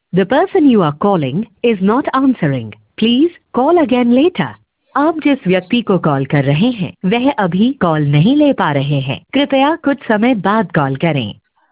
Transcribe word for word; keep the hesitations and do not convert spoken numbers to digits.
The person you are calling is not answering. Please call again later. आप जिस व्यक्ति को कॉल कर रहे हैं वह अभी कॉल नहीं ले पा रहे हैं। कृपया कुछ समय बाद कॉल करें।